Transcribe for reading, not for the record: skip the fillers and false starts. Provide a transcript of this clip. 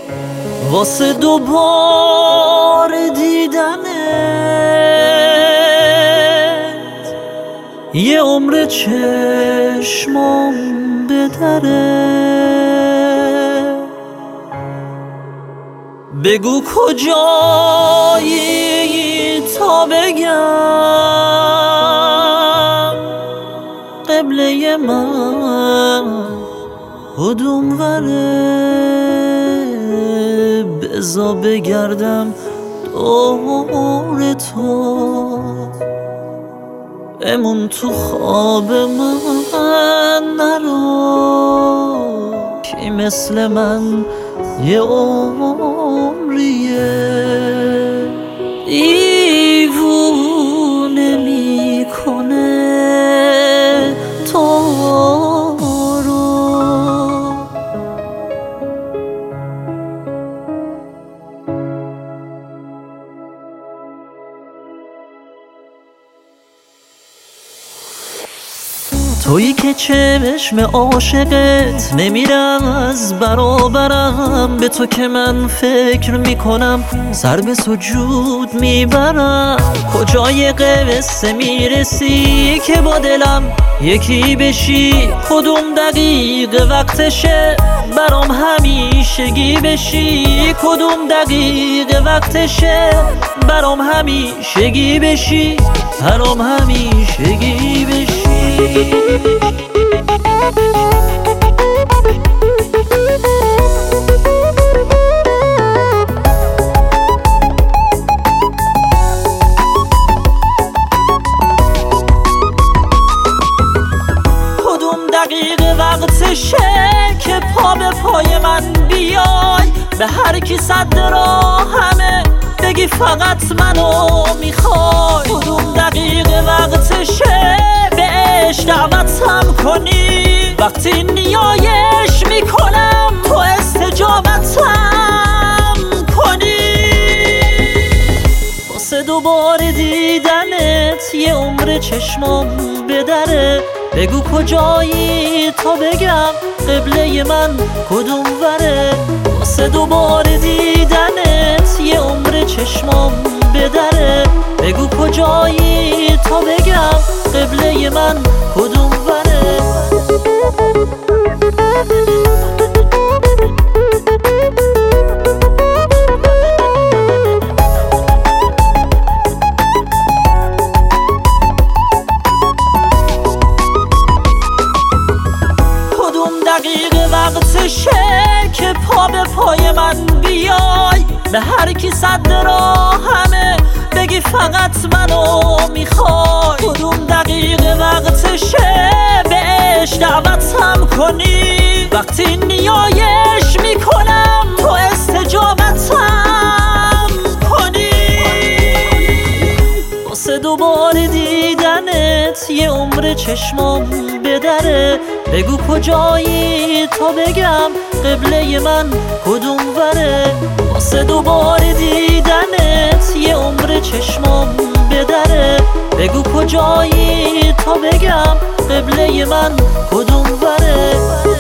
واسه دوباره دیدنت یه عمر چشمام به دره. بگو کجایی تا بگم قبله من کدوم وره. بزا بگردم دور تو بمون تو خواب من نرو کی مثل من یه عمریه دیوونه میکنه تو رو. تویی که چشم عاشقت نمیرم از برابرم، به تو که من فکر میکنم سر به سجود میبرم. کجای قصه میرسی که با دلم یکی بشی؟ کدوم دقیقه وقتشه برام همیشگی بشی؟ کدوم دقیقه وقتشه برام همیشگی بشی؟ برام همیشگی بشی. کدوم دقیقه وقتشه که پا به پای من بیای؟ به هر کی صد راهمه بگی فقط منو میخوای. کدوم دقیقه وقتشه بهش دعوتم کنی؟ وقتی نیایش میکنم تو استجابتم کنی. واسه دوباره دیدنت یه عمر چشمام به دره. بگو کجایی تا بگم قبله من کدوم وره. واسه دوباره دیدنت یه عمر چشمام به دره. بگو کجایی تا بگم قبله من کدوم وره. دقیقه وقتشه که پا به پای من بیای؟ به هر کی صد راهمه بگی فقط منو میخوای. کدوم دقیقه وقتشه بهش دعوتم کنی؟ وقتی نیایش میکنم تو استجابتم کنی. واسه دوباره دیدنت یه عمر چشمام به دره. بگو کجایی تا بگم قبله من کدوم وره. واسه دوباره دیدنت یه عمر چشمام به دره. بگو کجایی تا بگم قبله من کدوم وره.